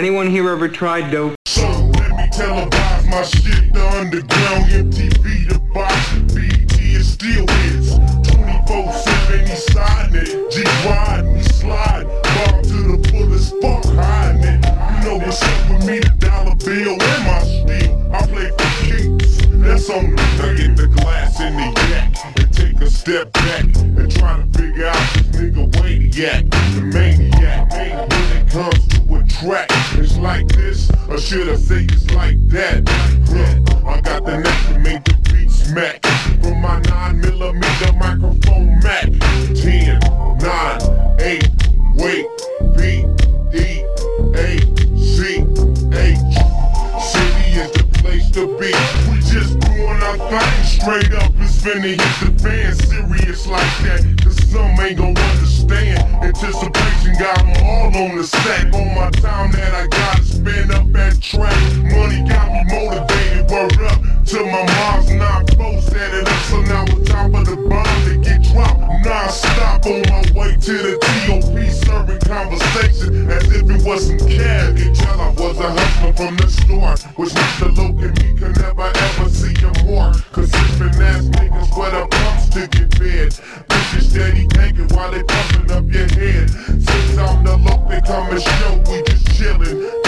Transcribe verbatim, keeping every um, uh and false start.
anyone here ever tried dope? So let me televise my shit, the underground, M T V, the box, B E T, it still hits. twenty-four seven, he sliding it, G riding, he sliding, bomb to the fullest, fuck hiding it. You know what's up with me, the dollar bill and my steel. I play for keeps, that's on the I get the glass in the yak and take a step back and try to figure out this nigga Waniac, the maniac. When it comes to a track, it's like this, or should I say it's like that? Huh, I got the neck to make the beat smack from my nine millimeter microphone Mac. ten, nine, eight, wait, B, E, A, C, H. City is the place to be. We just doing our thing straight up. It's finna hit the fan serious like that, cause some ain't gon' understand. Anticipation got them all on the sack. On my time that I gotta spend up that track. Money got me motivated, word up to my mom's non-post. Set it up so now we're top of the bomb to get dropped non-stop on my way to the T O P, serving conversation as if it wasn't cash. You tell I was a hustler from the start, which Mister Loke and me could never ever see him more. Consistent ass niggas where the pumps to get fed. Bitches steady taking while they pumping up your head. Since I'm the Loke, they come and show we just chillin'.